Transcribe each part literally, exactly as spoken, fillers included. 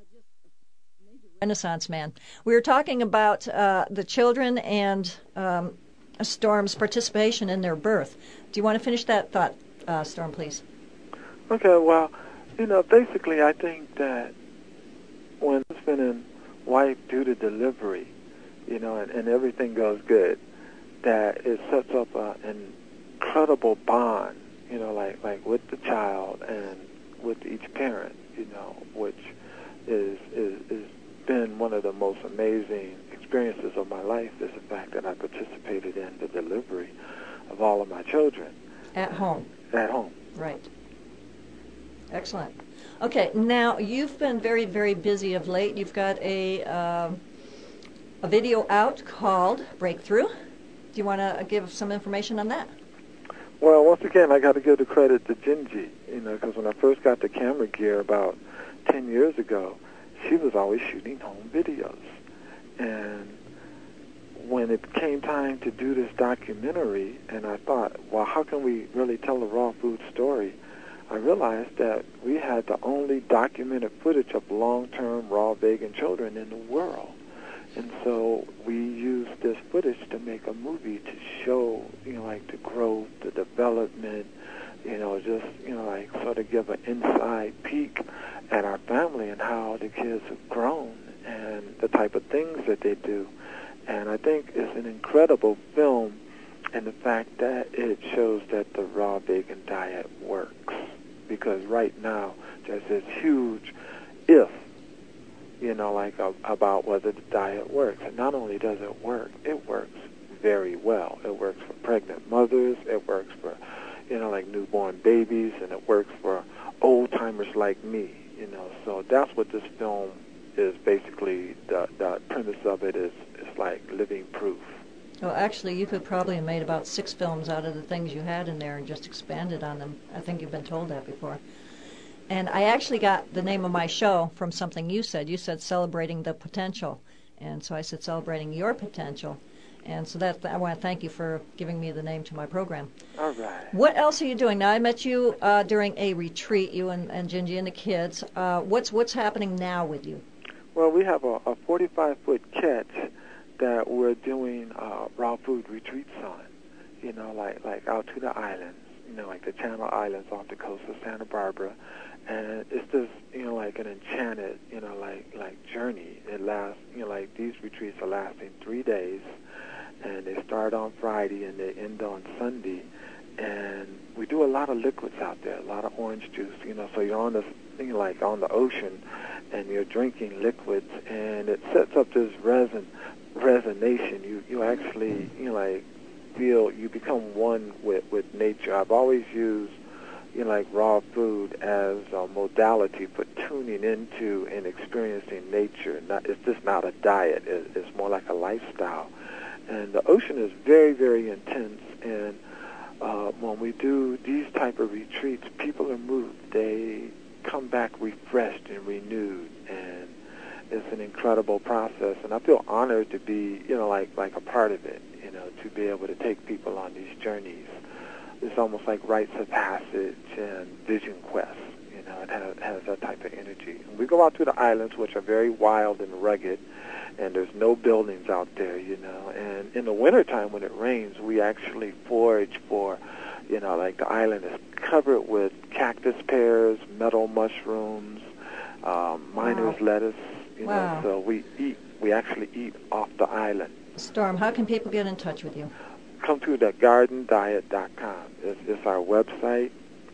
Renaissance man. We were talking about uh, the children and um, Storm's participation in their birth. Do you want to finish that thought, uh, Storm, please? Okay, well, you know, basically I think that when husband and wife do the delivery, you know, and, and everything goes good, that it sets up a, an incredible bond, you know, like, like with the child and with each parent, you know, which is is is been one of the most amazing experiences of my life is the fact that I participated in the delivery of all of my children. At home. At home. Right. Excellent. Okay, now you've been very, very busy of late. You've got a uh, a video out called Breakthrough. Do you want to give some information on that? Well, once again, I got to give the credit to Gingy, you know, because when I first got the camera gear about ten years ago, she was always shooting home videos. And when it came time to do this documentary, and I thought, well, how can we really tell a raw food story? I realized that we had the only documented footage of long-term raw vegan children in the world. And so we used this footage to make a movie to show, you know, like the growth, the development, you know, just, you know, like sort of give an inside peek at our family and how the kids have grown and the type of things that they do. And I think it's an incredible film in the fact that it shows that the raw vegan diet works. Because right now there's this huge if, you know, like uh, about whether the diet works. And not only does it work, it works very well. It works for pregnant mothers. It works for, you know, like newborn babies, and it works for old-timers like me, you know. So that's what this film is basically, the, the premise of it is, is like living proof. Well, actually, you could probably have made about six films out of the things you had in there and just expanded on them. I think you've been told that before. And I actually got the name of my show from something you said. You said Celebrating the Potential. And so I said Celebrating Your Potential. And so that I want to thank you for giving me the name to my program. All right. What else are you doing? Now, I met you uh, during a retreat, you and, and Gingy and the kids. Uh, what's what's happening now with you? Well, we have a, a forty-five foot catch that we're doing uh, raw food retreats on, you know, like, like out to the islands, you know, like the Channel Islands off the coast of Santa Barbara. And it's just, you know, like an enchanted, you know, like like journey. It lasts, you know, like these retreats are lasting three days, and they start on Friday and they end on Sunday. And we do a lot of liquids out there, a lot of orange juice, you know, so you're on this thing like on the ocean, and you're drinking liquids, and it sets up this resin, resonation. You you actually, you know, like feel, you become one with, with nature. I've always used, you know, like raw food as a modality for tuning into and experiencing nature. Not, it's just not a diet. It, it's more like a lifestyle. And the ocean is very, very intense. And uh, when we do these type of retreats, people are moved. They come back refreshed and renewed. And it's an incredible process. And I feel honored to be, you know, like like a part of it. You know, to be able to take people on these journeys. It's almost like rites of passage and vision quest. You know, it has, has that type of energy. And we go out to the islands, which are very wild and rugged, and there's no buildings out there, you know. And in the wintertime when it rains, we actually forage for, you know, like the island is covered with cactus pears, metal mushrooms, um, miner's wow. lettuce, you wow. know. So we eat, we actually eat off the island. Storm, how can people get in touch with you? Come to the garden diet dot com. It's, it's our website,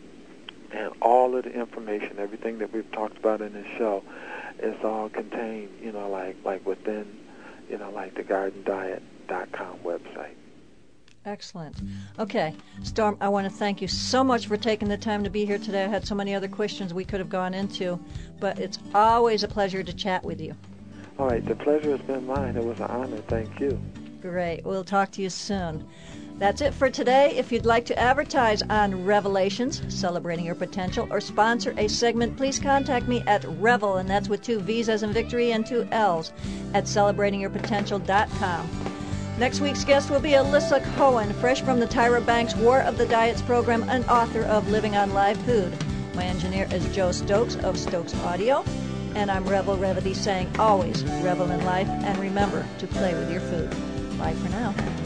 and all of the information, everything that we've talked about in this show, is all contained, you know, like like within, you know, like the garden diet dot com website. Excellent. Okay, Storm, I want to thank you so much for taking the time to be here today. I had so many other questions we could have gone into, but it's always a pleasure to chat with you. All right, the pleasure has been mine. It was an honor. Thank you. Great. We'll talk to you soon. That's it for today. If you'd like to advertise on Revelations, Celebrating Your Potential, or sponsor a segment, please contact me at Revel, and that's with two V's as in victory and two L's, at celebrating your potential dot com. Next week's guest will be Alyssa Cohen, fresh from the Tyra Banks War of the Diets program and author of Living on Live Food. My engineer is Joe Stokes of Stokes Audio. And I'm Revel Revity saying always revel in life and remember to play with your food. Bye for now.